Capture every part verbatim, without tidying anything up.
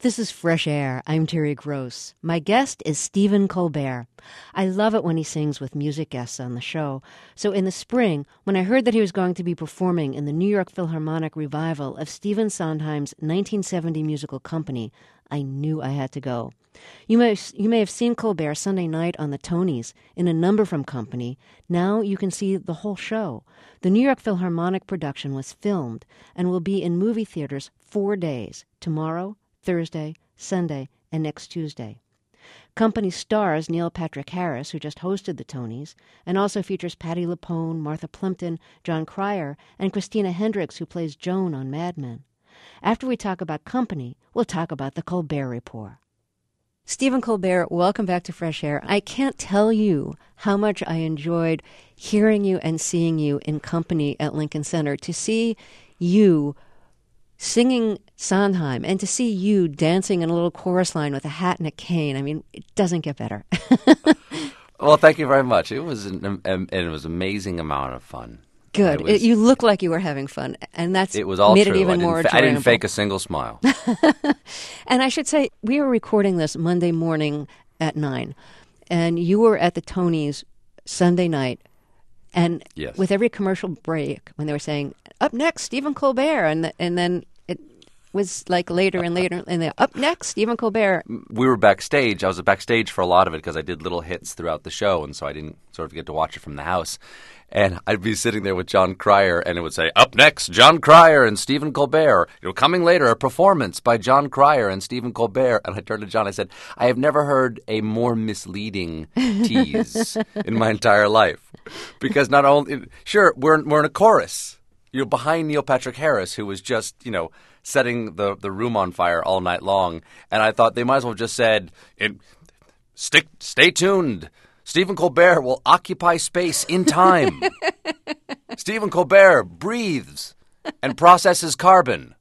This is Fresh Air. I'm Terry Gross. My guest is Stephen Colbert. I love it when he sings with music guests on the show. So in the spring, when I heard that he was going to be performing in the New York Philharmonic revival of Stephen Sondheim's nineteen seventy musical Company, I knew I had to go. You may, you may have seen Colbert Sunday night on the Tonys in a number from Company. Now you can see the whole show. The New York Philharmonic production was filmed and will be in movie theaters four days, tomorrow, Thursday, Sunday, and next Tuesday. Company stars Neil Patrick Harris, who just hosted the Tonys, and also features Patti LuPone, Martha Plimpton, John Cryer, and Christina Hendricks, who plays Joan on Mad Men. After we talk about Company, we'll talk about the Colbert Report. Stephen Colbert, welcome back to Fresh Air. I can't tell you how much I enjoyed hearing you and seeing you in Company at Lincoln Center. To see you singing Sondheim and to see you dancing in a little chorus line with a hat and a cane, I mean, it doesn't get better. Well, thank you very much. It was an, an, it was an amazing amount of fun. Good. Was, it, you look like you were having fun, and that's it was all made true. it even I more fa- enjoyable. I didn't fake a single smile. And I should say, we were recording this Monday morning at nine, and you were at the Tonys Sunday night, and yes. With every commercial break, when they were saying, up next, Stephen Colbert, and the, and then it was like later and later, and then up next, Stephen Colbert. We were backstage. I was backstage for a lot of it because I did little hits throughout the show, and so I didn't sort of get to watch it from the house. And I'd be sitting there with John Cryer, and it would say, up next, John Cryer and Stephen Colbert. You know, coming later, a performance by John Cryer and Stephen Colbert. And I turned to John, I said, I have never heard a more misleading tease in my entire life. Because not only, sure, we're, we're in a chorus, you know, behind Neil Patrick Harris, who was just, you know, setting the, the room on fire all night long. And I thought they might as well have just said, stick, stay tuned. Stephen Colbert will occupy space in time. Stephen Colbert breathes and processes carbon.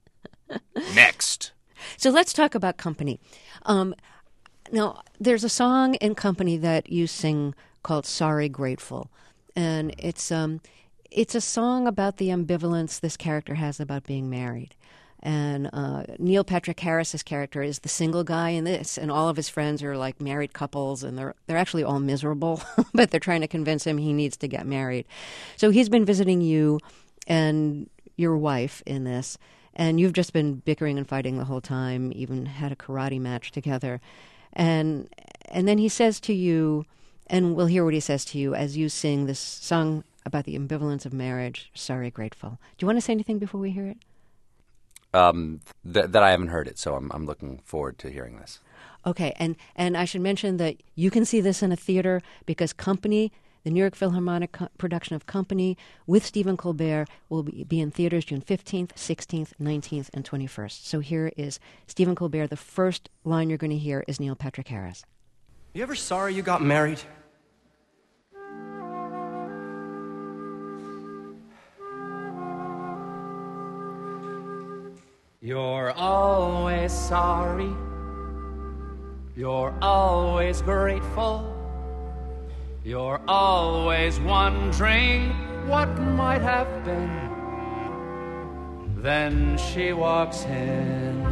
Next. So let's talk about Company. Um, now, there's a song in Company that you sing called Sorry Grateful. And it's um, it's a song about the ambivalence this character has about being married. And uh, Neil Patrick Harris's character is the single guy in this, and all of his friends are like married couples, and they're they're actually all miserable, but they're trying to convince him he needs to get married. So he's been visiting you and your wife in this, and you've just been bickering and fighting the whole time, even had a karate match together. And and then he says to you, and we'll hear what he says to you as you sing this song about the ambivalence of marriage, Sorry Grateful. Do you want to say anything before we hear it? Um, th- that I haven't heard it, so I'm, I'm looking forward to hearing this. Okay, and, and I should mention that you can see this in a theater because Company, the New York Philharmonic co- production of Company with Stephen Colbert will be, be in theaters June fifteenth, sixteenth, nineteenth, and twenty-first. So here is Stephen Colbert. The first line you're going to hear is Neil Patrick Harris. You ever sorry you got married? You're always sorry. You're always grateful. You're always wondering what might have been. Then she walks in,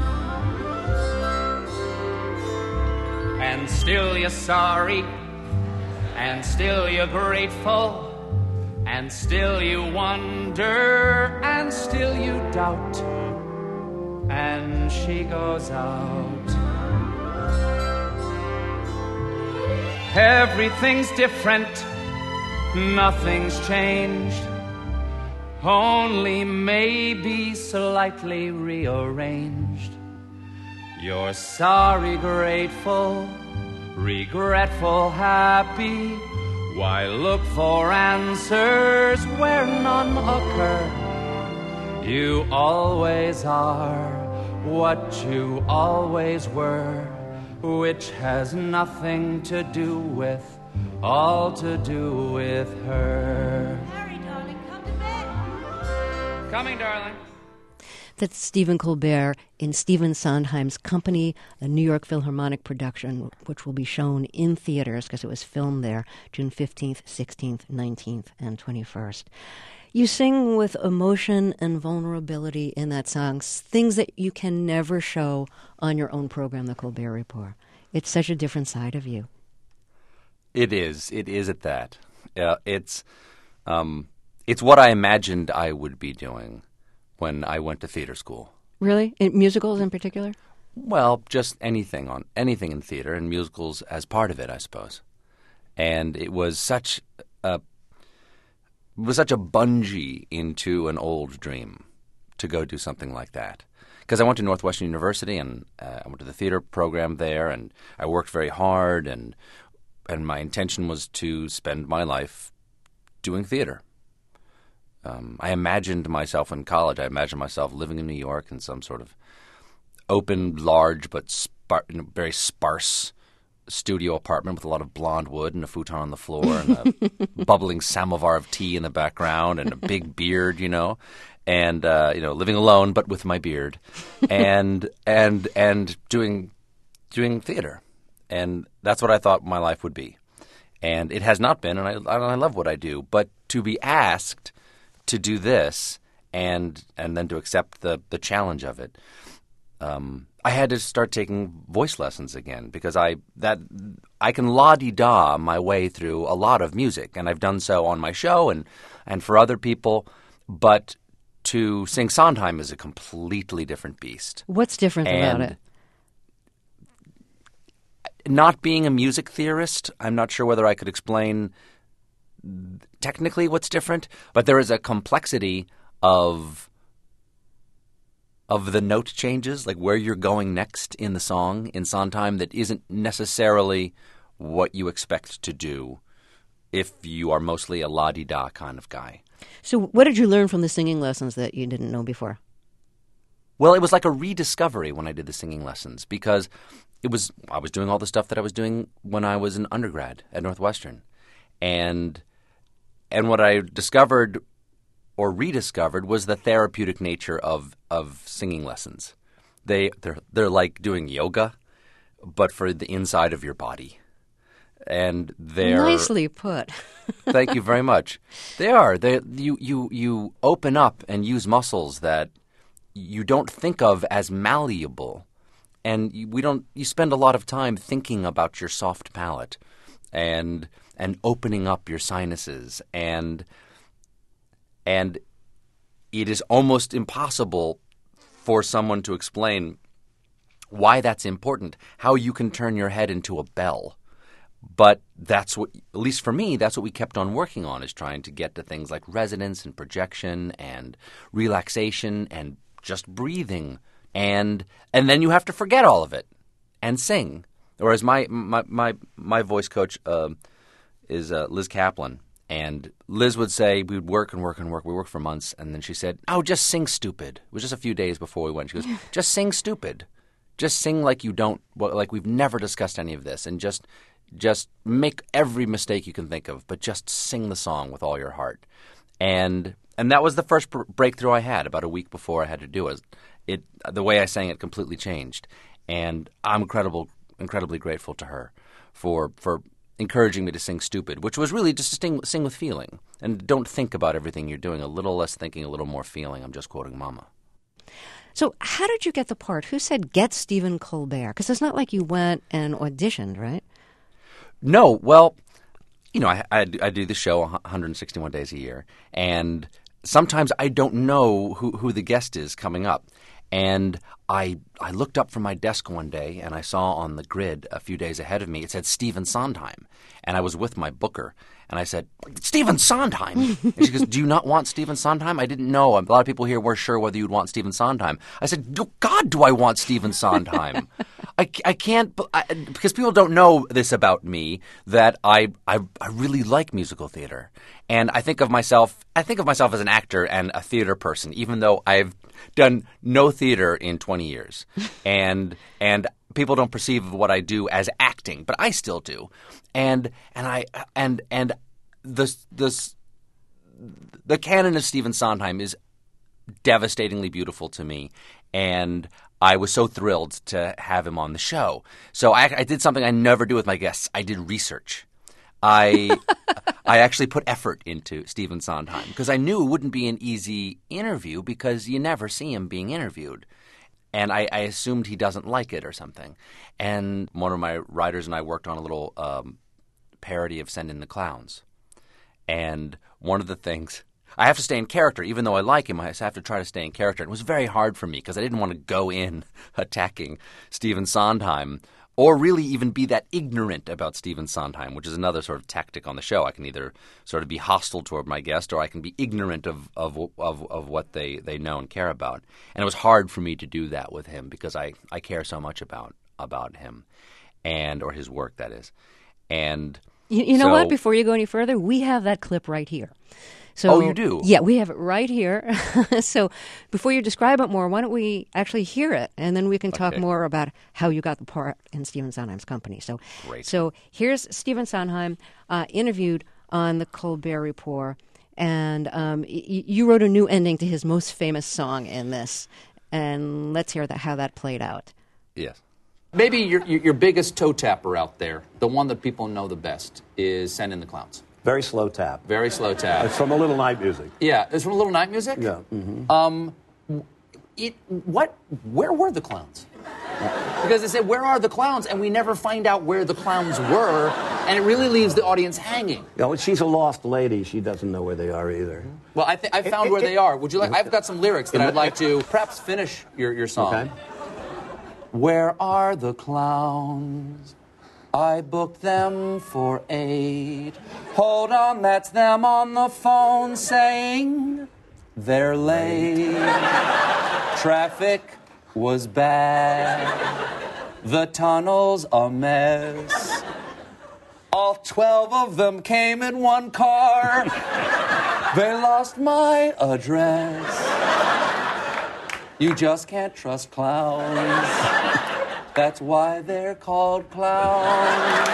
and still you're sorry, and still you're grateful, and still you wonder, and still you doubt. And she goes out. Everything's different, nothing's changed, only maybe slightly rearranged. You're sorry, grateful, regretful, happy. Why look for answers where none occur? You always are what you always were, which has nothing to do with, all to do with her. Harry, darling, come to bed. Coming, darling. That's Stephen Colbert in Stephen Sondheim's Company, a New York Philharmonic production, which will be shown in theaters because it was filmed there June fifteenth, sixteenth, nineteenth, and twenty-first. You sing with emotion and vulnerability in that song, s- things that you can never show on your own program, The Colbert Report. It's such a different side of you. It is. It is at that. Uh, it's um, it's what I imagined I would be doing when I went to theater school. Really? In musicals in particular? Well, just anything on anything in theater, and musicals as part of it, I suppose. And it was such a it was such a bungee into an old dream to go do something like that. Because I went to Northwestern University, and uh, I went to the theater program there, and I worked very hard, and and my intention was to spend my life doing theater. Um, I imagined myself in college. I imagined myself living in New York in some sort of open, large, but spar- very sparse studio apartment with a lot of blonde wood and a futon on the floor and a bubbling samovar of tea in the background and a big beard, you know, and uh, you know, living alone but with my beard, and and and doing doing theater, and that's what I thought my life would be, and it has not been, and I and I love what I do, but to be asked to do this and and then to accept the the challenge of it. Um, I had to start taking voice lessons again because I that I can la-di-da my way through a lot of music, and I've done so on my show and, and for other people, but to sing Sondheim is a completely different beast. What's different and about it? Not being a music theorist, I'm not sure whether I could explain technically what's different, but there is a complexity of of the note changes, like where you're going next in the song in Sondheim, that isn't necessarily what you expect to do if you are mostly a la-di-da kind of guy. So what did you learn from the singing lessons that you didn't know before? Well, it was like a rediscovery when I did the singing lessons because it was I was doing all the stuff that I was doing when I was an undergrad at Northwestern. And and what I discovered or rediscovered was the therapeutic nature of, of singing lessons. They they're they're like doing yoga, but for the inside of your body. And they're Nicely put. Thank you very much. They are. They you you you open up and use muscles that you don't think of as malleable. And you, we don't you spend a lot of time thinking about your soft palate and and opening up your sinuses, and and it is almost impossible for someone to explain why that's important, how you can turn your head into a bell. But that's what, at least for me, that's what we kept on working on, is trying to get to things like resonance and projection and relaxation and just breathing. And and then you have to forget all of it and sing. Or as my my my, my voice coach uh, is uh, Liz Kaplan. And Liz would say, we would work and work and work. We worked for months. And then she said, oh, just sing stupid. It was just a few days before we went. She goes, just sing stupid. Just sing like you don't, like we've never discussed any of this. And just just make every mistake you can think of, but just sing the song with all your heart. And and that was the first br- breakthrough I had about a week before I had to do it. It the way I sang it completely changed. And I'm incredible, incredibly grateful to her for for encouraging me to sing stupid, which was really just to sing, sing with feeling. And don't think about everything you're doing. A little less thinking, a little more feeling. I'm just quoting Mama. So how did you get the part? Who said, get Stephen Colbert? Because it's not like you went and auditioned, right? No. Well, you know, I, I, I do the show one hundred sixty-one days a year. And sometimes I don't know who, who the guest is coming up. And I I looked up from my desk one day, and I saw on the grid a few days ahead of me, it said Stephen Sondheim. And I was with my booker, and I said, Stephen Sondheim? And she goes, do you not want Stephen Sondheim? I didn't know. A lot of people here weren't sure whether you'd want Stephen Sondheim. I said, God, do I want Stephen Sondheim? I, I can't, I, because people don't know this about me, that I, I I really like musical theater. And I think of myself, I think of myself as an actor and a theater person, even though I've done no theater in twenty years. And and people don't perceive what I do as acting, but I still do. And and I and and the the the canon of Stephen Sondheim is devastatingly beautiful to me, and I was so thrilled to have him on the show. So I, I did something I never do with my guests. I did research. I I actually put effort into Stephen Sondheim because I knew it wouldn't be an easy interview because you never see him being interviewed. And I, I assumed he doesn't like it or something. And one of my writers and I worked on a little um, parody of Send in the Clowns. And one of the things – I have to stay in character. Even though I like him, I have to try to stay in character. It was very hard for me because I didn't want to go in attacking Stephen Sondheim or really even be that ignorant about Stephen Sondheim, which is another sort of tactic on the show. I can either sort of be hostile toward my guest or I can be ignorant of of of, of what they, they know and care about. And it was hard for me to do that with him because I, I care so much about about him and or his work, that is. And you, you know so, what? Before you go any further, we have that clip right here. So, oh, you do? Yeah, we have it right here. So before you describe it more, why don't we actually hear it, and then we can talk Okay. more about how you got the part in Stephen Sondheim's company. So, Great. So here's Stephen Sondheim uh, interviewed on the Colbert Report, and um, y- you wrote a new ending to his most famous song in this, and let's hear that how that played out. Yes. Maybe your, your your biggest toe tapper out there, the one that people know the best, is Send in the Clowns. Very slow tap. Very slow tap. It's from a Little Night Music. Yeah, it's from Little Night Music? Yeah. Mm-hmm. Um, it, what, where were the clowns? Because they said, where are the clowns? And we never find out where the clowns were, and it really leaves the audience hanging. You know, she's a lost lady. She doesn't know where they are either. Well, I, th- I found It- where it- they are. Would you like? I've got some lyrics that In I'd the- like to perhaps finish your, your song. Okay. Where are the clowns? I booked them for eight. Hold on, that's them on the phone saying they're late. Traffic was bad. The tunnel's a mess. All twelve of them came in one car. They lost my address. You just can't trust clowns. That's why they're called clowns.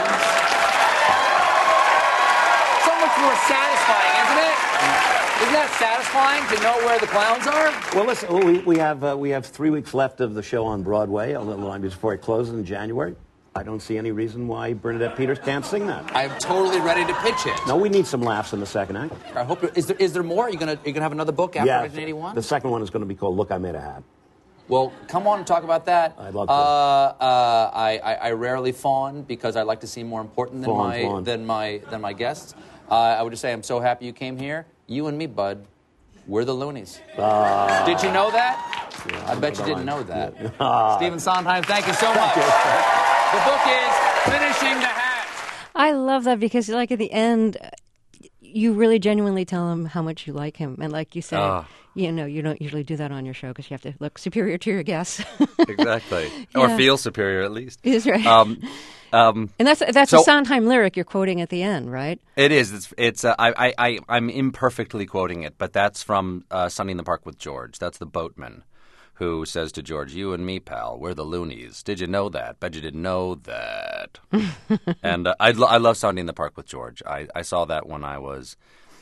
So much more satisfying, isn't it? Isn't that satisfying to know where the clowns are? Well, listen, we, we have uh, we have three weeks left of the show on Broadway, a Little Night Music, before it closes in January. I don't see any reason why Bernadette Peters can't sing that. I'm totally ready to pitch it. No, we need some laughs in the second act. I hope. Is there is there more? Are you gonna are you gonna have another book after yeah, nineteen eighty-one? the second one is going to be called Look, I Made a Hat. Well, come on and talk about that. I'd love to. Uh, uh, I, I, I rarely fawn because I like to seem more important than Fawn, my fawn. than my than my guests. Uh, I would just say I'm so happy you came here. You and me, bud, we're the Loonies. Uh, Did you know that? yeah, I bet you the didn't line. know that. Yeah. Stephen Sondheim, thank you so much. The book is Finishing the Hat. I love that because, like, at the end, you really genuinely tell him how much you like him. And like you said, Ah. you know, you don't usually do that on your show because you have to look superior to your guests. Exactly. Or Yeah. feel superior, at least. Is right. Um, um, and that's that's so- a Sondheim lyric you're quoting at the end, right? It is. It's. it's uh, I, I, I, I'm imperfectly quoting it, but that's from uh, Sunny in the Park with George. That's the boatman who says to George, "You and me, pal, we're the Loonies. Did you know that? Bet you didn't know that." And uh, I, lo- I love Sunny in the Park with George. I, I saw that when I was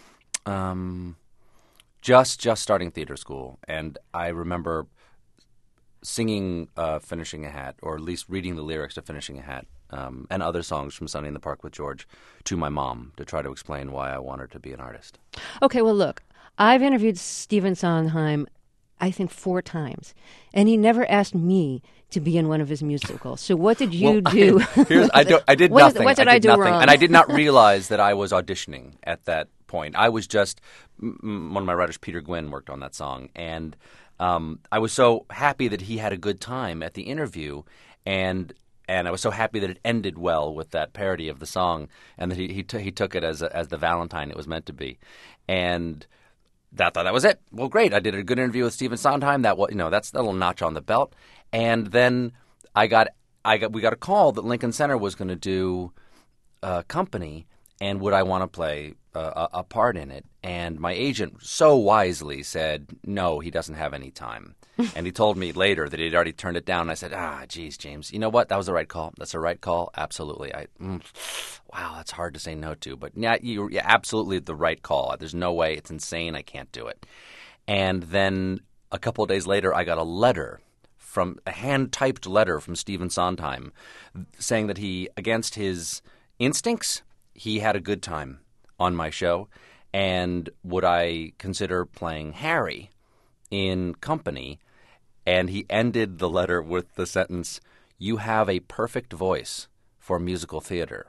um, just just starting theater school, and I remember singing uh, Finishing a Hat, or at least reading the lyrics to Finishing a Hat, um, and other songs from Sunny in the Park with George to my mom to try to explain why I want her to be an artist. Okay, well, look, I've interviewed Stephen Sondheim, I think, four times, and he never asked me to be in one of his musicals. So what did you Well, do? Here's, I, do, I did What is- nothing. what did I did do nothing. wrong? And I did not realize that I was auditioning at that point. I was just m- m- one of my writers, Peter Gwynn, worked on that song, and um, I was so happy that he had a good time at the interview, and and I was so happy that it ended well with that parody of the song, and that he he, t- he took it as a, as the Valentine it was meant to be, and. That thought that was it. Well, great. I did a good interview with Stephen Sondheim. That was, you know, that's a little notch on the belt. And then I got, I got, we got a call that Lincoln Center was going to do a company, and would I want to play a, a part in it? And my agent so wisely said, no, he doesn't have any time. And he told me later that he'd already turned it down. And I said, ah, geez, James, you know what? That was the right call. That's the right call. Absolutely. I, mm, wow, that's hard to say no to. But yeah, you're yeah, absolutely the right call. There's no way. It's insane. I can't do it. And then a couple of days later, I got a letter from a hand-typed letter from Stephen Sondheim saying that he, against his instincts, he had a good time on my show, and would I consider playing Harry in Company? And he ended the letter with the sentence, "You have a perfect voice for musical theater."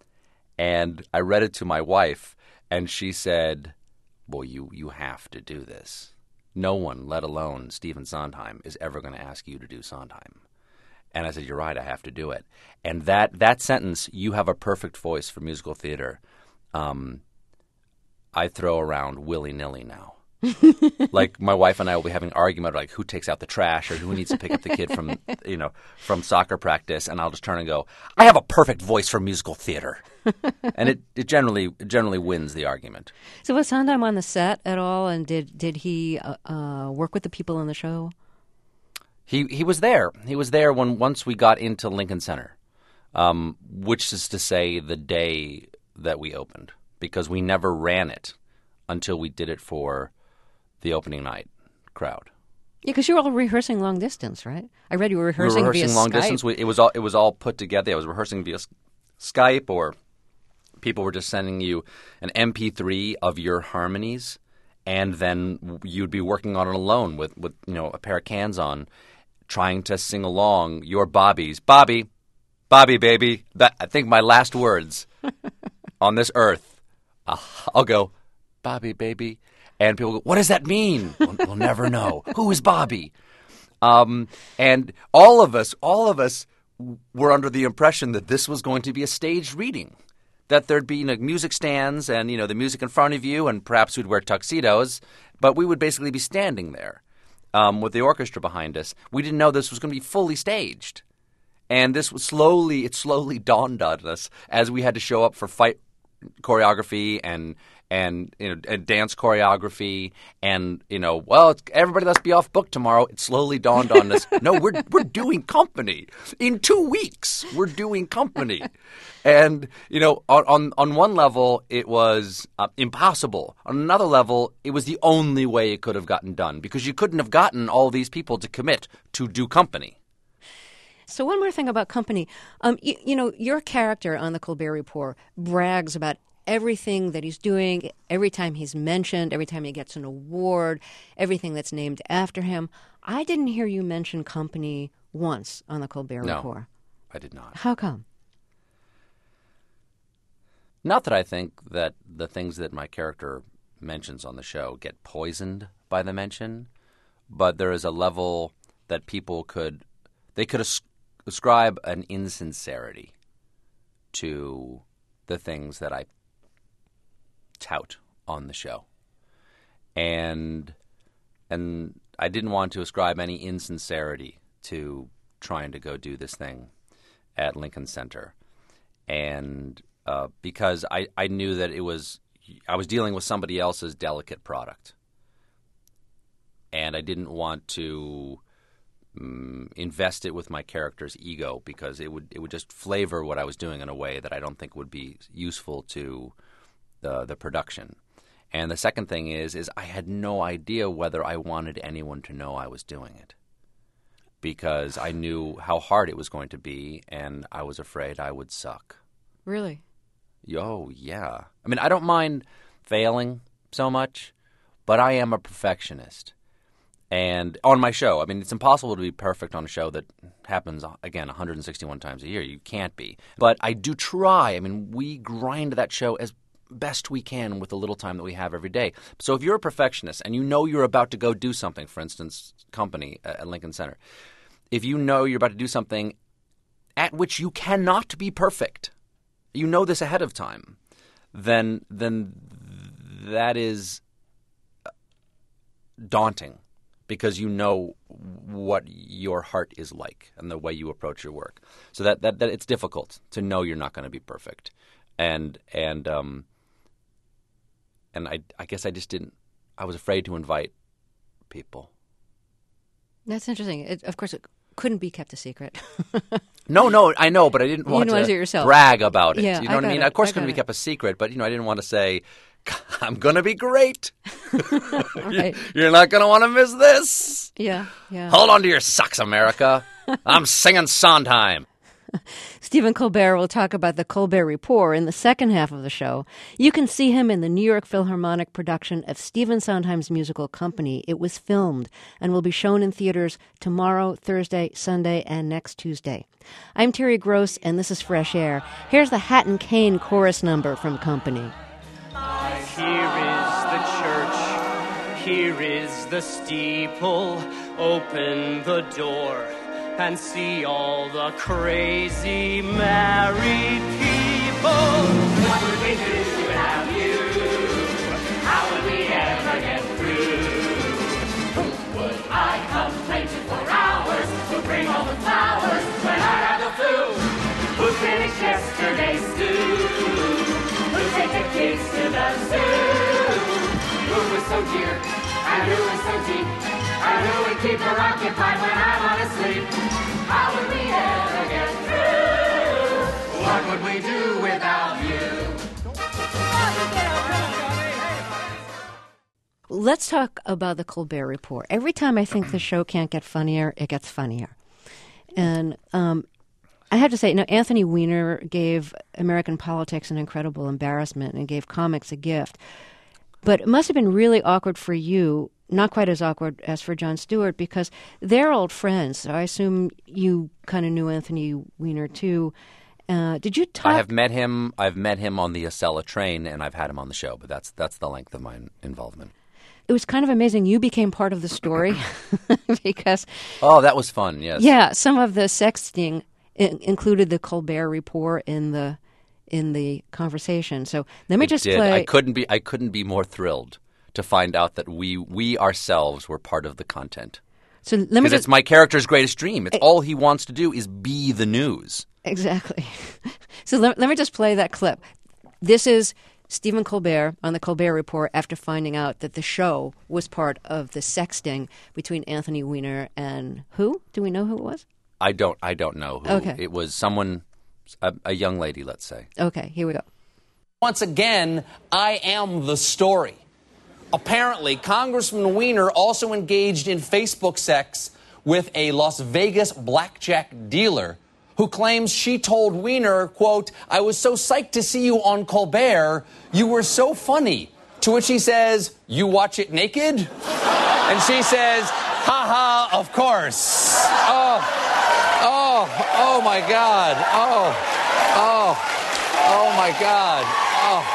And I read it to my wife, and she said, "Well, you, you have to do this. No one, let alone Stephen Sondheim, is ever going to ask you to do Sondheim." And I said, "You're right, I have to do it." And that, that sentence, "You have a perfect voice for musical theater," um, I throw around willy-nilly now. Like my wife and I will be having an argument like who takes out the trash or who needs to pick up the kid from you know from soccer practice, and I'll just turn and go, "I have a perfect voice for musical theater," and it, it generally it generally wins the argument. So was Sondheim on the set at all, and did did he uh, uh, work with the people on the show? He he was there. He was there when once we got into Lincoln Center, um, which is to say the day that we opened, because we never ran it until we did it for the opening night crowd. Yeah, because you were all rehearsing long distance, right? I read you were rehearsing, we were rehearsing via long Skype. distance. We, it was all it was all put together. I was rehearsing via Skype, or people were just sending you an M P three of your harmonies, and then you'd be working on it alone with, with you know a pair of cans on, trying to sing along your Bobbies. Bobby, Bobby, baby. That I think my last words on this earth. Uh, I'll go, "Bobby, baby." And people go, "What does that mean?" We'll, we'll never know. Who is Bobby? Um, and all of us, all of us were under the impression that this was going to be a staged reading, that there'd be you know, music stands and you know the music in front of you, and perhaps we'd wear tuxedos, but we would basically be standing there um, with the orchestra behind us. We didn't know this was going to be fully staged, and this was slowly, it slowly dawned on us as we had to show up for fight choreography and. And you know, and dance choreography, and you know, well, it's, everybody let's be off book tomorrow. It slowly dawned on us. No, we're we're doing Company in two weeks. We're doing Company, and you know, on on, on one level, it was uh, impossible. On another level, it was the only way it could have gotten done, because you couldn't have gotten all these people to commit to do Company. So one more thing about Company, um, you, you know, your character on the Colbert Report brags about everything that he's doing, every time he's mentioned, every time he gets an award, everything that's named after him. I didn't hear you mention Company once on the Colbert No, Report. I did not. How come? Not that I think that the things that my character mentions on the show get poisoned by the mention, but there is a level that people could, they could as- ascribe an insincerity to the things that I tout on the show, and and I didn't want to ascribe any insincerity to trying to go do this thing at Lincoln Center, and uh, because I, I knew that it was I was dealing with somebody else's delicate product, and I didn't want to um, invest it with my character's ego, because it would it would just flavor what I was doing in a way that I don't think would be useful to the the production. And the second thing is is I had no idea whether I wanted anyone to know I was doing it, because I knew how hard it was going to be, and I was afraid I would suck. Really? Oh, yeah. I mean, I don't mind failing so much, but I am a perfectionist. And on my show, I mean, it's impossible to be perfect on a show that happens, again, one hundred sixty-one times a year. You can't be. But I do try. I mean, we grind that show as best we can with the little time that we have every day. So if you're a perfectionist and you know you're about to go do something, for instance, Company at Lincoln Center, if you know you're about to do something at which you cannot be perfect, you know this ahead of time, then then that is daunting, because you know what your heart is like and the way you approach your work. So that, that, that it's difficult to know you're not going to be perfect. And and um and I I guess I just didn't I was afraid to invite people. That's interesting. It, of course, it couldn't be kept a secret. No, no, I know, but I didn't You want didn't want to to do it yourself. brag about it. Yeah, you know I what I got mean? it. Of course, I it's going to got be it. kept a secret, but you know, I didn't want to say, I'm going to be great. Right. You're not going to want to miss this. Yeah, yeah. Hold on to your socks, America. I'm singing Sondheim. Stephen Colbert will talk about the Colbert Report in the second half of the show. You can see him in the New York Philharmonic production of Stephen Sondheim's musical Company. It was filmed and will be shown in theaters tomorrow, Thursday, Sunday, and next Tuesday. I'm Terry Gross, and this is Fresh Air. Here's the Hatton Kane chorus number from Company. Here is the church, here is the steeple. Open the door and see all the crazy married people. What would we do without you? How would we ever get through? Who would I complain to for hours? Who'd bring all the flowers when I have the flu? Who'd finish yesterday's stew? Who'd take the kids to the zoo? Who was so dear and who was so deep? And who would keep her occupied when I want to sleep? How would we ever get through? What would we do without you? Let's talk about the Colbert Report. Every time I think the show can't get funnier, it gets funnier. And um, I have to say, you know, Anthony Weiner gave American politics an incredible embarrassment and gave comics a gift. But it must have been really awkward for you, not quite as awkward as for Jon Stewart, because they're old friends. So I assume you kind of knew Anthony Weiner too. Uh, did you talk? I have met him. I've met him on the Acela train, and I've had him on the show. But that's that's the length of my involvement. It was kind of amazing. You became part of the story because oh, that was fun. Yes. Yeah, some of the sexting in- included the Colbert Report in the in the conversation. So let me it just did. play. I couldn't be. I couldn't be more thrilled to find out that we we ourselves were part of the content. So let me Because just. it's my character's greatest dream. It's all he wants to do is be the news. Exactly. So let, let me just play that clip. This is Stephen Colbert on the Colbert Report after finding out that the show was part of the sexting between Anthony Weiner and who? Do we know who it was? I don't. I don't know who. Okay. It was someone, a, a young lady, let's say. Okay, here we go. Once again, I am the story. Apparently, Congressman Weiner also engaged in Facebook sex with a Las Vegas blackjack dealer who claims she told Weiner, quote, "I was so psyched to see you on Colbert. You were so funny." To which he says, "You watch it naked?" And she says, "Ha ha, of course." Oh, oh, oh my God. Oh, oh, oh my God. Oh.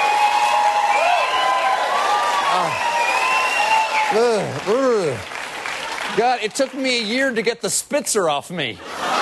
Ugh, ugh. God, it took me a year to get the Spitzer off me.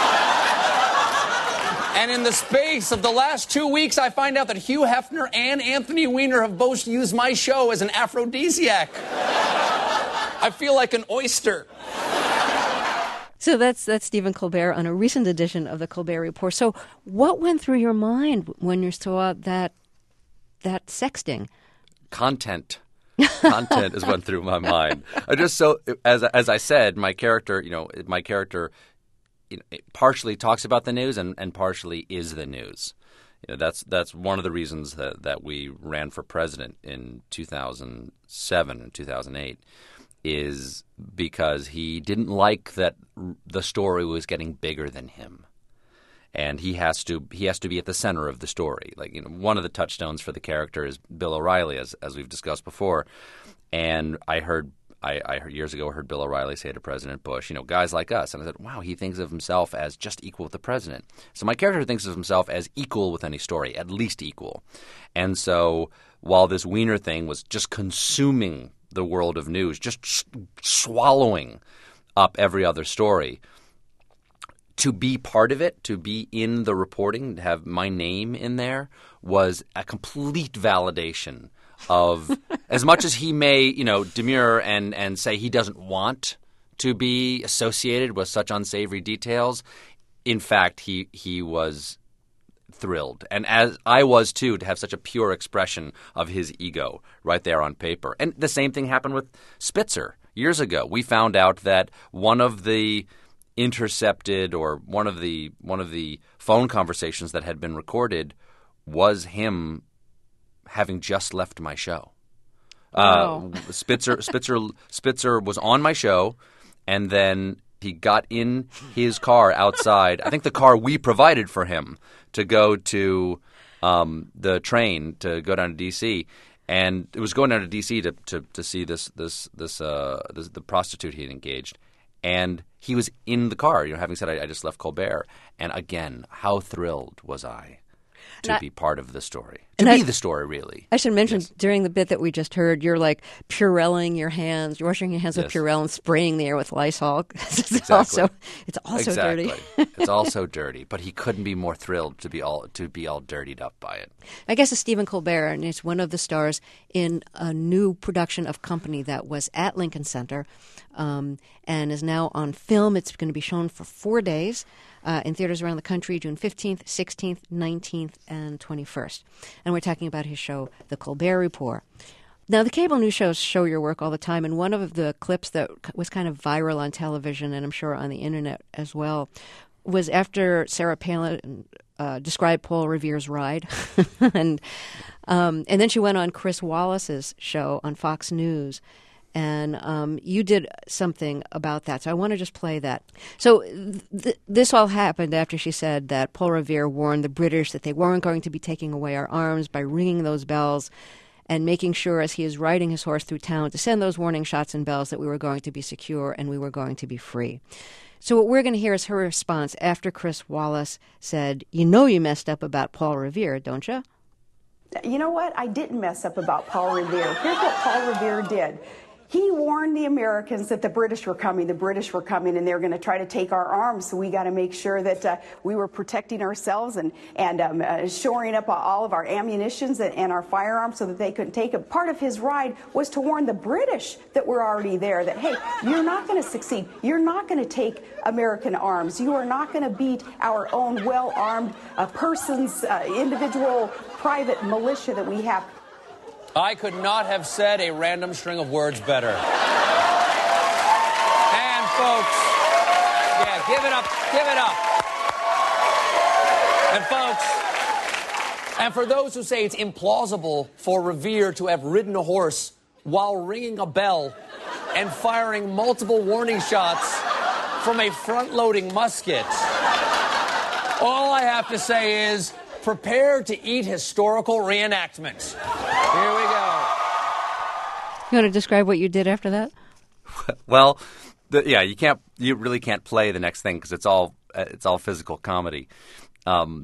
And in the space of the last two weeks, I find out that Hugh Hefner and Anthony Weiner have both used my show as an aphrodisiac. I feel like an oyster. So that's that's Stephen Colbert on a recent edition of the Colbert Report. So what went through your mind when you saw that that sexting? Content. Content is went through my mind. I just so as as I said, my character, you know, my character you know, partially talks about the news and, and partially is the news. You know, that's that's one of the reasons that, that we ran for president in two thousand seven and two thousand eight is because he didn't like that the story was getting bigger than him. And he has to he has to be at the center of the story. Like, you know, one of the touchstones for the character is Bill O'Reilly, as as we've discussed before. And I heard I, I heard years ago heard Bill O'Reilly say to President Bush, you know, guys like us. And I said, wow, he thinks of himself as just equal with the president. So my character thinks of himself as equal with any story, at least equal. And so while this Weiner thing was just consuming the world of news, just sh- swallowing up every other story, to be part of it, to be in the reporting, to have my name in there was a complete validation of as much as he may, you know, demur and, and say he doesn't want to be associated with such unsavory details. In fact, he he was thrilled. And as I was too, to have such a pure expression of his ego right there on paper. And the same thing happened with Spitzer years ago. We found out that one of the intercepted or one of the one of the phone conversations that had been recorded was him having just left my show. Wow. Uh, Spitzer Spitzer Spitzer was on my show, and then He got in his car outside, I think the car we provided for him, to go to um, the train to go down to D C, and it was going down to D C to to, to see this this this, uh, this the prostitute he had engaged, and he was in the car, you know, having said I, I just left Colbert, and again, how thrilled was I to And be I- part of the story, to and be I- the story, really. I should mention Yes. during the bit that we just heard, you're like Purelling your hands. You're washing your hands with Yes. Purell and spraying the air with Lysol. it's Exactly. also it's also exactly. dirty. It's also dirty, but he couldn't be more thrilled to be all to be all dirtied up by it. I guess it's Stephen Colbert, and he's one of the stars in a new production of Company that was at Lincoln Center um, and is now on film. It's going to be shown for four days uh, in theaters around the country, June fifteenth, sixteenth, nineteenth, and twenty-first. And we're talking about his show, The Colbert Report. Now, the cable news shows show your work all the time, and one of the clips that was kind of viral on television, and I'm sure on the internet as well, was after Sarah Palin uh, described Paul Revere's ride, and um, and then she went on Chris Wallace's show on Fox News, and um, you did something about that. So I want to just play that. So th- this all happened after she said that Paul Revere warned the British that they weren't going to be taking away our arms by ringing those bells and making sure as he is riding his horse through town to send those warning shots and bells that we were going to be secure and we were going to be free. So what we're going to hear is her response after Chris Wallace said, "You know you messed up about Paul Revere, don't you?" You know what? I didn't mess up about Paul Revere. Here's what Paul Revere did. He warned the Americans that the British were coming, the British were coming, and they were going to try to take our arms. So we got to make sure that uh, we were protecting ourselves and, and um, uh, shoring up all of our ammunitions and, and our firearms so that they couldn't take it. Part of his ride was to warn the British that were already there that, hey, you're not going to succeed. You're not going to take American arms. You are not going to beat our own well-armed uh, persons, uh, individual, private militia that we have. I could not have said a random string of words better. And folks, yeah, give it up, give it up. And folks, and for those who say it's implausible for Revere to have ridden a horse while ringing a bell and firing multiple warning shots from a front-loading musket, all I have to say is prepare to eat historical reenactment. Here we go. You want to describe what you did after that? Well, the, yeah, you can't, you really can't play the next thing because it's all, uh, it's all physical comedy. Um,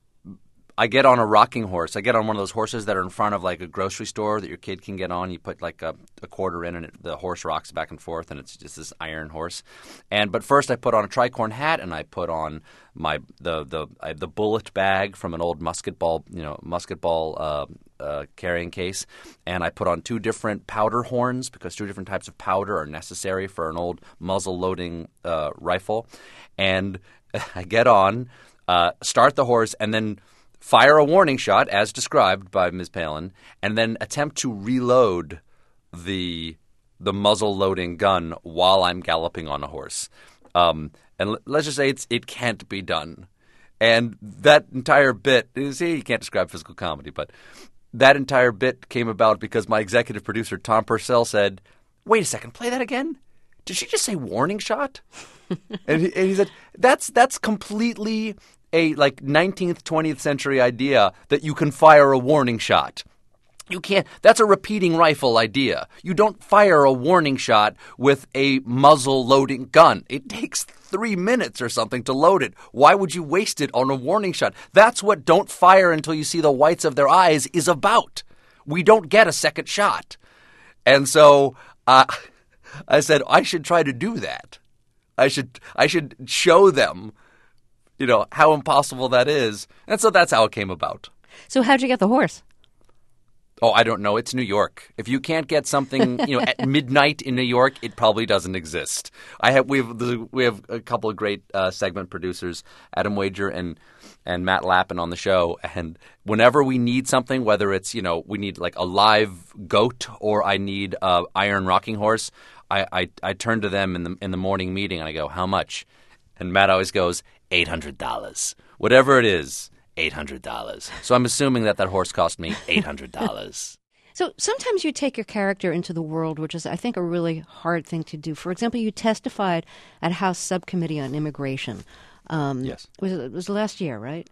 I get on a rocking horse. I get on one of those horses that are in front of like a grocery store that your kid can get on. You put like a, a quarter in, and it, the horse rocks back and forth, and it's just this iron horse. And but first, I put on a tricorn hat, and I put on my the the I, the bullet bag from an old musket ball, you know, musket ball uh, uh, carrying case, and I put on two different powder horns because two different types of powder are necessary for an old muzzle loading uh, rifle. And I get on, uh, start the horse, and then fire a warning shot, as described by Miz Palin, and then attempt to reload the the muzzle-loading gun while I'm galloping on a horse. Um, and l- let's just say it's it can't be done. And that entire bit, see, you can't describe physical comedy, but that entire bit came about because my executive producer, Tom Purcell, said, wait a second, play that again? Did she just say warning shot? and, he, and he said, that's that's completely a like nineteenth, twentieth century idea that you can fire a warning shot. You can't. That's a repeating rifle idea. You don't fire a warning shot with a muzzle-loading gun. It takes three minutes or something to load it. Why would you waste it on a warning shot? That's what don't fire until you see the whites of their eyes is about. We don't get a second shot. And so uh, I said, I should try to do that. I should I should show them, you know, how impossible that is. And so that's how it came about. So how'd you get the horse? Oh, I don't know. It's New York. If you can't get something, you know, at midnight in New York, it probably doesn't exist. I have we have the, we have a couple of great uh, segment producers, Adam Wager and and Matt Lappin on the show. And whenever we need something, whether it's, you know, we need like a live goat or I need a iron rocking horse, I, I I turn to them in the in the morning meeting and I go, how much? And Matt always goes, eight hundred dollars. Whatever it is. eight hundred dollars. So I'm assuming that that horse cost me eight hundred dollars. So sometimes you take your character into the world, which is, I think, a really hard thing to do. For example, you testified at House Subcommittee on Immigration. Um, Yes. Was it was last year, right?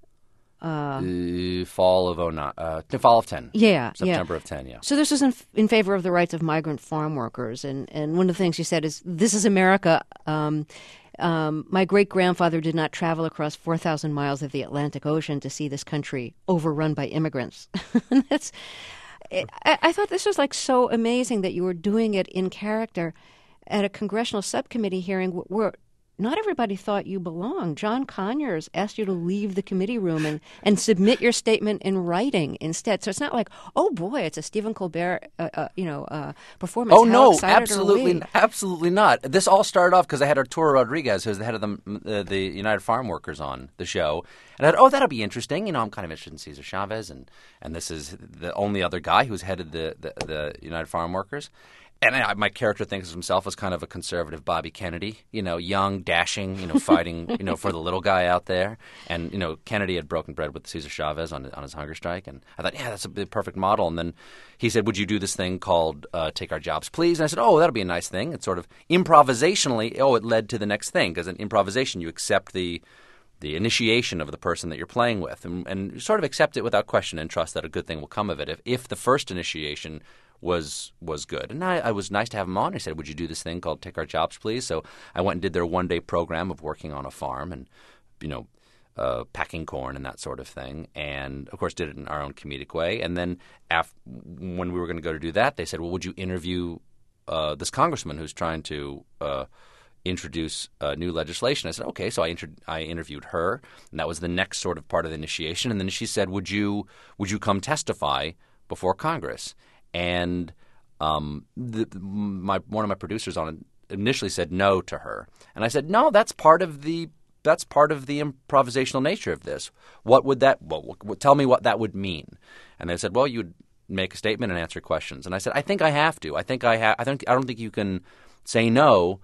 Uh, fall of oh nine, uh, the fall of ten. Yeah, September yeah. of ten. Yeah. So this was in, in favor of the rights of migrant farm workers, and, and one of the things you said is, "This is America. Um, um, my great grandfather did not travel across four thousand miles of the Atlantic Ocean to see this country overrun by immigrants." And that's. I, I thought this was like so amazing that you were doing it in character at a congressional subcommittee hearing where not everybody thought you belonged. John Conyers asked you to leave the committee room and, and submit your statement in writing instead. So it's not like, oh boy, it's a Stephen Colbert, uh, uh, you know, uh, performance. Oh How no, excited are absolutely, we? absolutely not. This all started off because I had Arturo Rodriguez, who's the head of the uh, the United Farm Workers, on the show, and I thought, oh, that'll be interesting. You know, I'm kind of interested in Cesar Chavez, and, and this is the only other guy who's headed the the, the United Farm Workers. And I, my character thinks of himself as kind of a conservative Bobby Kennedy, you know, young, dashing, you know, fighting, you know, for the little guy out there. And, you know, Kennedy had broken bread with Cesar Chavez on on his hunger strike. And I thought, yeah, that's a perfect model. And then he said, would you do this thing called uh, Take Our Jobs, Please? And I said, oh, that'll be a nice thing. It's sort of improvisationally, oh, it led to the next thing. Because in improvisation, you accept the the initiation of the person that you're playing with. And, and sort of accept it without question and trust that a good thing will come of it. If, if the first initiation was was good. And I, I was nice to have him on. I said, would you do this thing called Take Our Jobs, Please? So I went and did their one-day program of working on a farm and, you know, uh, packing corn and that sort of thing. And, of course, did it in our own comedic way. And then af- when we were going to go to do that, they said, well, would you interview uh, this congressman who's trying to uh, introduce uh, new legislation? I said, okay. So I, inter- I interviewed her, and that was the next sort of part of the initiation. And then she said, would you would you come testify before Congress? And um, the, my one of my producers on it initially said no to her, and I said, no, that's part of the that's part of the improvisational nature of this. What would that? Well, tell me what that would mean. And they said, well, you'd make a statement and answer questions. And I said, I think I have to. I think I have. I think I don't think you can say no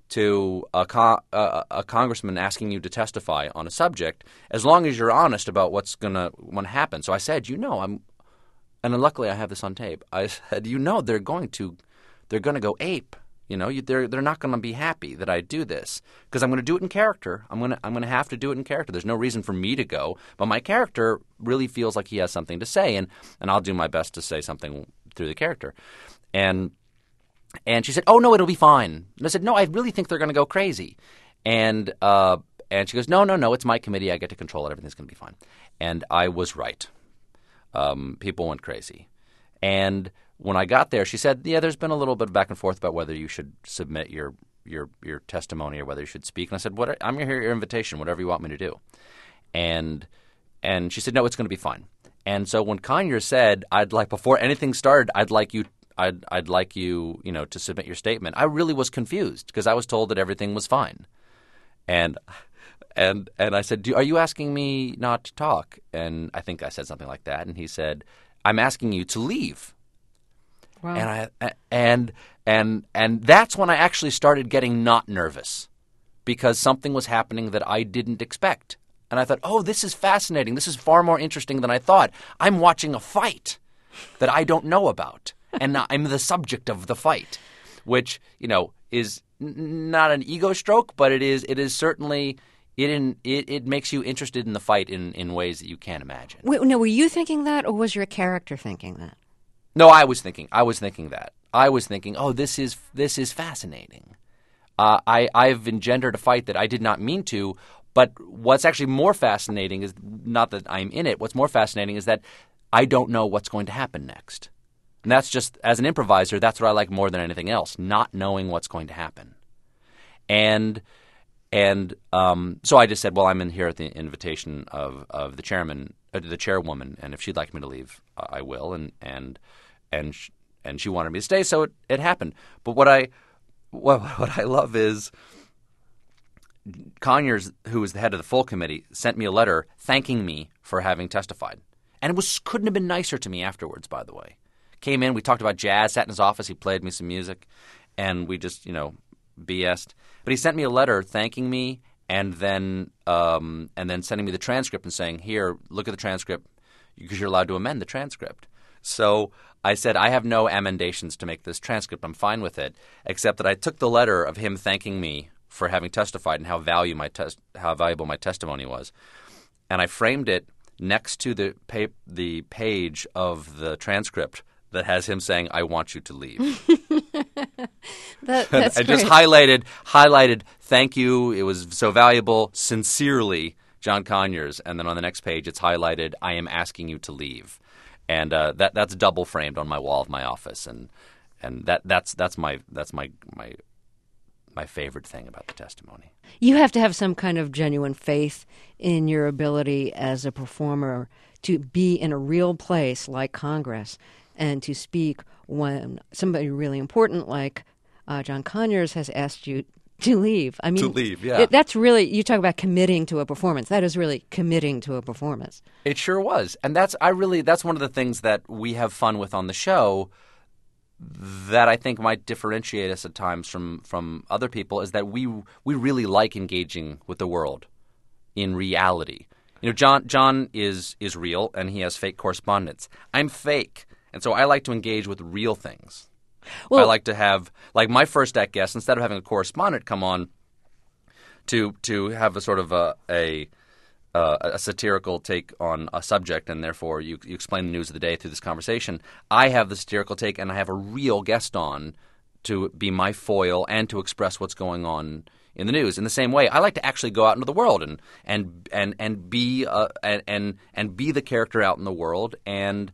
to a, co- a, a congressman asking you to testify on a subject as long as you're honest about what's gonna want to happen. So I said, you know, I'm. And then luckily, I have this on tape. I said, "You know, they're going to, they're going to go ape. You know, you, they're they're not going to be happy that I do this because I'm going to do it in character. I'm going to I'm going to have to do it in character. There's no reason for me to go, but my character really feels like he has something to say, and and I'll do my best to say something through the character." And and she said, "Oh no, it'll be fine." And I said, "No, I really think they're going to go crazy." And uh, and she goes, "No, no, no, it's my committee. I get to control it. Everything's going to be fine." And I was right. Um, people went crazy. And when I got there, she said, yeah, there's been a little bit of back and forth about whether you should submit your your your testimony or whether you should speak. And I said, what? I'm here at your invitation, whatever you want me to do. And and she said, no, it's going to be fine. And so when Conyers said, I'd like, before anything started, I'd like you I'd I'd like you, you know, to submit your statement, I really was confused because I was told that everything was fine. And And and I said, Do, are you asking me not to talk? And I think I said something like that. And he said, I'm asking you to leave. Wow. And I and and and that's when I actually started getting not nervous because something was happening that I didn't expect. And I thought, oh, this is fascinating. This is far more interesting than I thought. I'm watching a fight that I don't know about, and I'm the subject of the fight, which, you know, is n- not an ego stroke, but it is it is certainly. It, in, it it makes you interested in the fight in, in ways that you can't imagine. Wait, no, were you thinking that, or was your character thinking that? No, I was thinking. I was thinking that. I was thinking, oh, this is this is fascinating. Uh, I I've engendered a fight that I did not mean to. But what's actually more fascinating is not that I'm in it. What's more fascinating is that I don't know what's going to happen next. And that's just, as an improviser, that's what I like more than anything else, not knowing what's going to happen. And and um, so I just said, well, I'm in here at the invitation of, of the chairman, uh, the chairwoman, and if she'd like me to leave, uh, I will. And and and sh- and she wanted me to stay, so it, it happened. But what I what, what I love is Conyers, who was the head of the full committee, sent me a letter thanking me for having testified, and it was couldn't have been nicer to me afterwards. By the way, came in, we talked about jazz, sat in his office, he played me some music, and we just you know B S'd. But he sent me a letter thanking me, and then um, and then sending me the transcript and saying, "Here, look at the transcript, because you're allowed to amend the transcript." So I said, I have no amendations to make this transcript. I'm fine with it, except that I took the letter of him thanking me for having testified and how value my tes- how valuable my testimony was, and I framed it next to the pa- the page of the transcript that has him saying, "I want you to leave." that, that's I great. just highlighted highlighted thank you. It was so valuable. Sincerely, John Conyers. And then on the next page, it's highlighted, I am asking you to leave. And uh, that that's double framed on my wall of my office, and and that that's that's my that's my my my favorite thing about the testimony. You have to have some kind of genuine faith in your ability as a performer to be in a real place like Congress and to speak when somebody really important like uh, John Conyers has asked you to leave. I mean, To leave, yeah. it- that's really, you talk about committing to a performance. That is really committing to a performance. It sure was. And that's I really that's one of the things that we have fun with on the show that I think might differentiate us at times from, from other people is that we we really like engaging with the world in reality. You know, John John is is real and he has fake correspondence. I'm fake. And so I like to engage with real things. Well, I like to have, like my first act guest, instead of having a correspondent come on to to have a sort of a a, uh, a satirical take on a subject, and therefore you, you explain the news of the day through this conversation, I have the satirical take, and I have a real guest on to be my foil and to express what's going on in the news. In the same way, I like to actually go out into the world and and and and be uh, and, and and be the character out in the world, and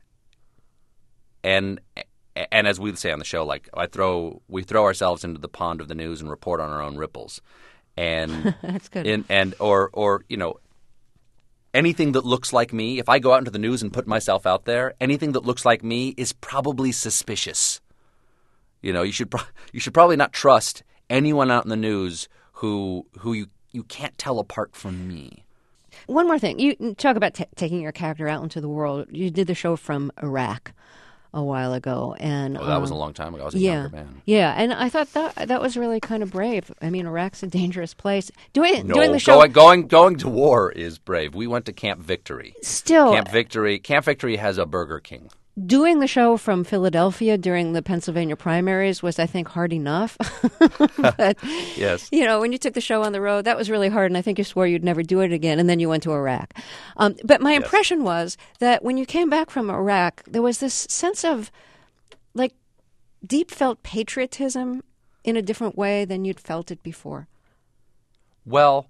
and. And as we say on the show, like I throw, we throw ourselves into the pond of the news and report on our own ripples, and That's good. In, and or or you know, anything that looks like me. If I go out into the news and put myself out there, anything that looks like me is probably suspicious. You know, you should pro- you should probably not trust anyone out in the news who who you you can't tell apart from me. One more thing. You talk about t- taking your character out into the world. You did the show from Iraq a while ago, and Oh, that um, was a long time ago. I was a yeah, younger man. yeah, and I thought that that was really kind of brave. I mean, Iraq's a dangerous place. Doing No, doing the show going going going to war is brave. We went to Camp Victory. still Camp Victory. Camp Victory has a Burger King. doing the show from Philadelphia during the Pennsylvania primaries was, I think, hard enough. But, Yes. you know, when you took the show on the road, that was really hard, and I think you swore you'd never do it again, and then you went to Iraq. Um, but my impression was that when you came back from Iraq, there was this sense of, like, deep felt patriotism in a different way than you'd felt it before. Well,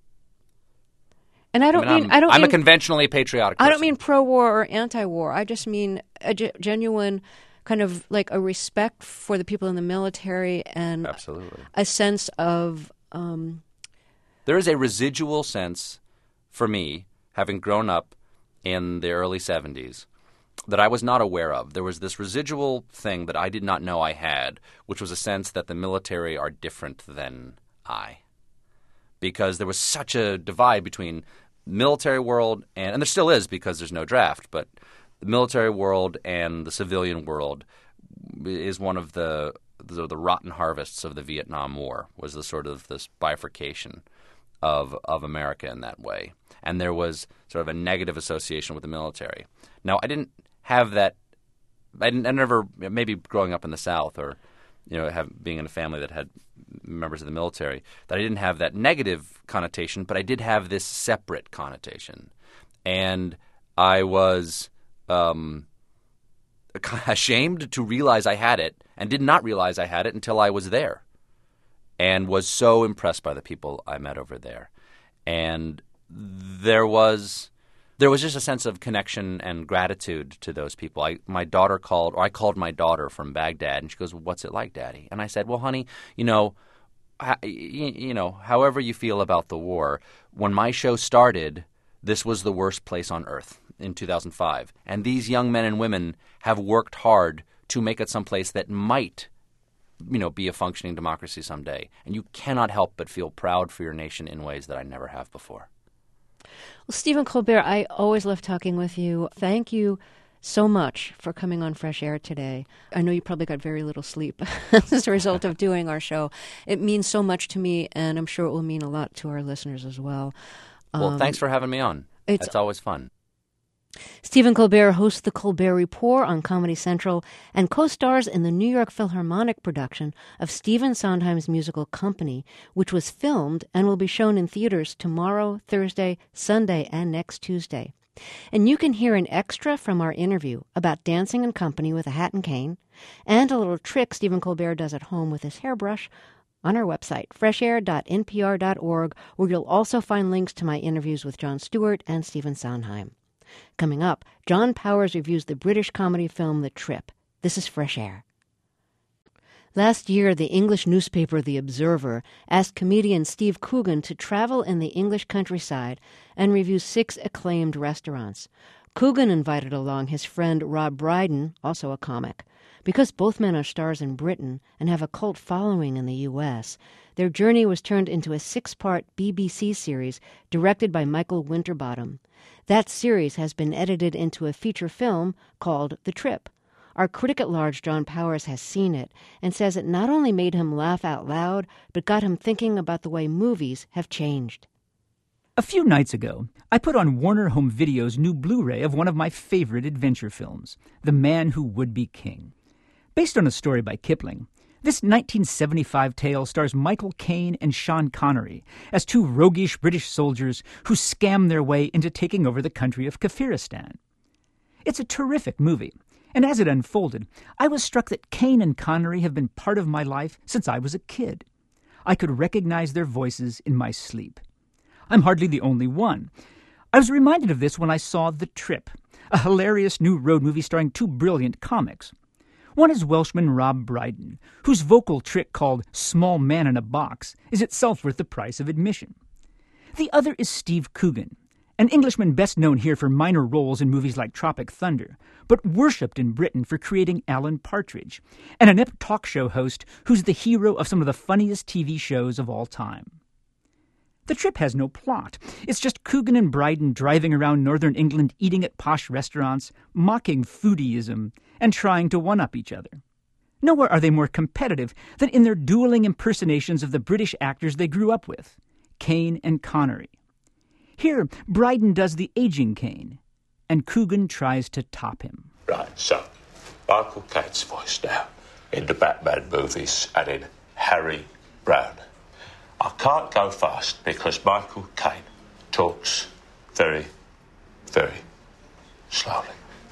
And I don't I mean, mean, I'm, I don't I'm mean a conventionally patriotic person. I don't mean pro-war or anti-war. I just mean a ge- genuine kind of like a respect for the people in the military and Absolutely. a sense of um, There is a residual sense for me, having grown up in the early seventies, that I was not aware of. There was this residual thing that I did not know I had, which was a sense that the military are different than I. Because there was such a divide between military world and, and there still is because there's no draft, but the military world and the civilian world is one of the the, the rotten harvests of the Vietnam War, was the sort of this bifurcation of of America in that way. And there was sort of a negative association with the military. Now, I didn't have that. I, didn't, I never, maybe growing up in the South or, you know, have, being in a family that had members of the military, that I didn't have that negative connotation, but I did have this separate connotation. And I was um, ashamed to realize I had it and did not realize I had it until I was there and was so impressed by the people I met over there. And there was there was just a sense of connection and gratitude to those people. I, my daughter called, or I called my daughter from Baghdad, and she goes, "What's it like, Daddy?" And I said, "Well, honey, you know, ha, you, you know, however you feel about the war, when my show started, this was the worst place on earth in two thousand five. And these young men and women have worked hard to make it someplace that might, you know, be a functioning democracy someday. And you cannot help but feel proud for your nation in ways that I never have before." Well, Stephen Colbert, I always love talking with you. Thank you so much for coming on Fresh Air today. I know you probably got very little sleep as a result of doing our show. It means so much to me, and I'm sure it will mean a lot to our listeners as well. Well, Um, thanks for having me on. it's- It's always fun. Stephen Colbert hosts The Colbert Report on Comedy Central and co-stars in the New York Philharmonic production of Stephen Sondheim's musical Company, which was filmed and will be shown in theaters tomorrow, Thursday, Sunday, and next Tuesday. And you can hear an extra from our interview about dancing in company with a hat and cane, and a little trick Stephen Colbert does at home with his hairbrush on our website, fresh air dot n p r dot org, where you'll also find links to my interviews with Jon Stewart and Stephen Sondheim. Coming up, John Powers reviews the British comedy film The Trip. This is Fresh Air. Last year, the English newspaper The Observer asked comedian Steve Coogan to travel in the English countryside and review six acclaimed restaurants. Coogan invited along his friend Rob Brydon, also a comic. Because both men are stars in Britain and have a cult following in the U S, their journey was turned into a six-part B B C series directed by Michael Winterbottom. That series has been edited into a feature film called The Trip. Our critic at large, John Powers, has seen it and says it not only made him laugh out loud, but got him thinking about the way movies have changed. A few nights ago, I put on Warner Home Video's new Blu-ray of one of my favorite adventure films, The Man Who Would Be King. Based on a story by Kipling, this nineteen seventy-five tale stars Michael Caine and Sean Connery as two roguish British soldiers who scam their way into taking over the country of Kafiristan. It's a terrific movie, and as it unfolded, I was struck that Caine and Connery have been part of my life since I was a kid. I could recognize their voices in my sleep. I'm hardly the only one. I was reminded of this when I saw The Trip, a hilarious new road movie starring two brilliant comics. One is Welshman Rob Brydon, whose vocal trick called Small Man in a Box is itself worth the price of admission. The other is Steve Coogan, an Englishman best known here for minor roles in movies like Tropic Thunder, but worshipped in Britain for creating Alan Partridge, an inept talk show host who's the hero of some of the funniest T V shows of all time. The Trip has no plot. It's just Coogan and Brydon driving around northern England eating at posh restaurants, mocking foodieism, and trying to one-up each other. Nowhere are they more competitive than in their dueling impersonations of the British actors they grew up with, Caine and Connery. Here, Brydon does the aging Caine, and Coogan tries to top him. Right, so, Michael Caine's voice now, in the Batman movies and in Harry Brown. I can't go fast because Michael Caine talks very, very slowly.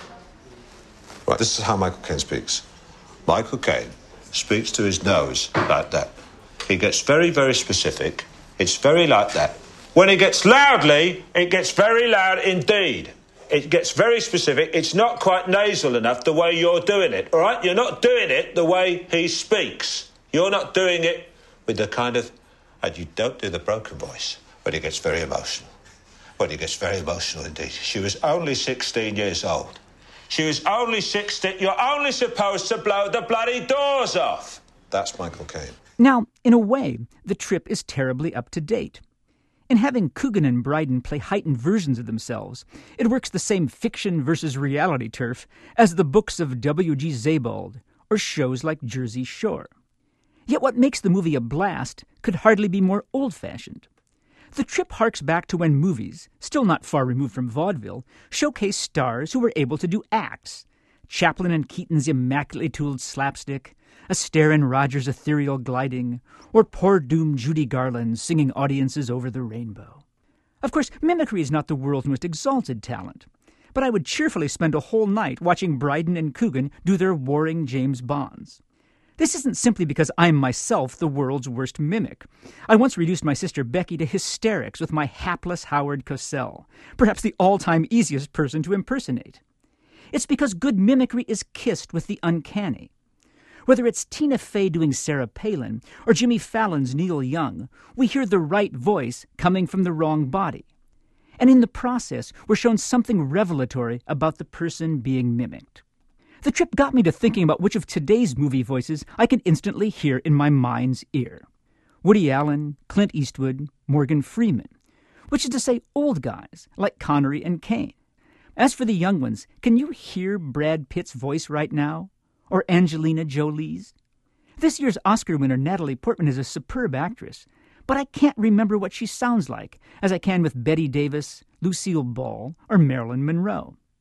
Right, this is how Michael Caine speaks. Michael Caine speaks to his nose like that. He gets very, very specific. It's very like that. When he gets loudly, it gets very loud indeed. It gets very specific. It's not quite nasal enough the way you're doing it, all right? You're not doing it the way he speaks. You're not doing it with the kind of... And you don't do the broken voice when he gets very emotional. When he gets very emotional indeed. She was only sixteen years old. She was only sixteen. You're only supposed to blow the bloody doors off. That's Michael Caine. Now, in a way, The Trip is terribly up to date. In having Coogan and Brydon play heightened versions of themselves, it works the same fiction versus reality turf as the books of W G Sebald or shows like Jersey Shore. Yet what makes the movie a blast could hardly be more old-fashioned. The Trip harks back to when movies, still not far removed from vaudeville, showcased stars who were able to do acts. Chaplin and Keaton's immaculately tooled slapstick, Astaire and Rogers' ethereal gliding, or poor doomed Judy Garland singing audiences over the rainbow. Of course, mimicry is not the world's most exalted talent, but I would cheerfully spend a whole night watching Brydon and Coogan do their warring James Bonds. This isn't simply because I'm myself the world's worst mimic. I once reduced my sister Becky to hysterics with my hapless Howard Cosell, perhaps the all-time easiest person to impersonate. It's because good mimicry is kissed with the uncanny. Whether it's Tina Fey doing Sarah Palin or Jimmy Fallon's Neil Young, we hear the right voice coming from the wrong body. And in the process, we're shown something revelatory about the person being mimicked. The Trip got me to thinking about which of today's movie voices I can instantly hear in my mind's ear. Woody Allen, Clint Eastwood, Morgan Freeman, which is to say old guys like Connery and Caine. As for the young ones, can you hear Brad Pitt's voice right now? Or Angelina Jolie's? This year's Oscar winner Natalie Portman is a superb actress, but I can't remember what she sounds like, as I can with Bette Davis, Lucille Ball, or Marilyn Monroe.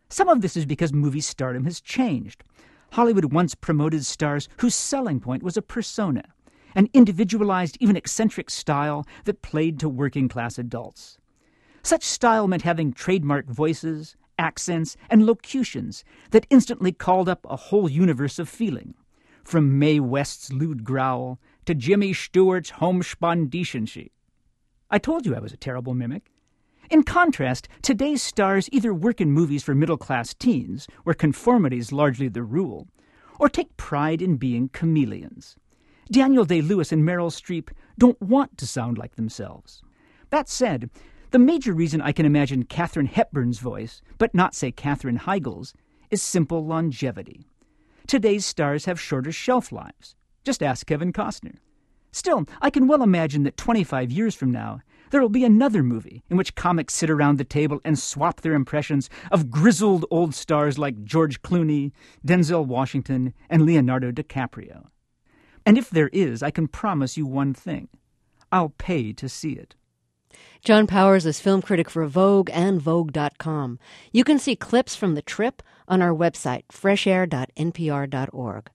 Some of this is because movie stardom has changed. Hollywood once promoted stars whose selling point was a persona, an individualized, even eccentric style that played to working-class adults. Such style meant having trademark voices, accents, and locutions that instantly called up a whole universe of feeling, from Mae West's lewd growl to Jimmy Stewart's homespun decency. I told you I was a terrible mimic. In contrast, today's stars either work in movies for middle-class teens, where conformity is largely the rule, or take pride in being chameleons. Daniel Day-Lewis and Meryl Streep don't want to sound like themselves. That said, the major reason I can imagine Katharine Hepburn's voice, but not, say, Katherine Heigl's, is simple longevity. Today's stars have shorter shelf lives. Just ask Kevin Costner. Still, I can well imagine that twenty-five years from now, there will be another movie in which comics sit around the table and swap their impressions of grizzled old stars like George Clooney, Denzel Washington, and Leonardo DiCaprio. And if there is, I can promise you one thing. I'll pay to see it. John Powers is film critic for Vogue and Vogue dot com. You can see clips from the trip on our website, fresh air dot n p r dot org.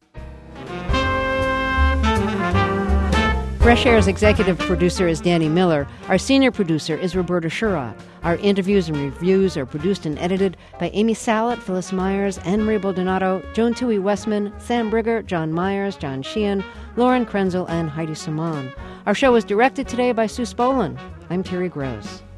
Fresh Air's executive producer is Danny Miller. Our senior producer is Roberta Shurrock. Our interviews and reviews are produced and edited by Amy Sallett, Phyllis Myers, Anne Marie Baldonado, Joan Tui Westman, Sam Brigger, John Myers, John Sheehan, Lauren Krenzel, and Heidi Saman. Our show was directed today by Sue Spolin. I'm Terry Gross.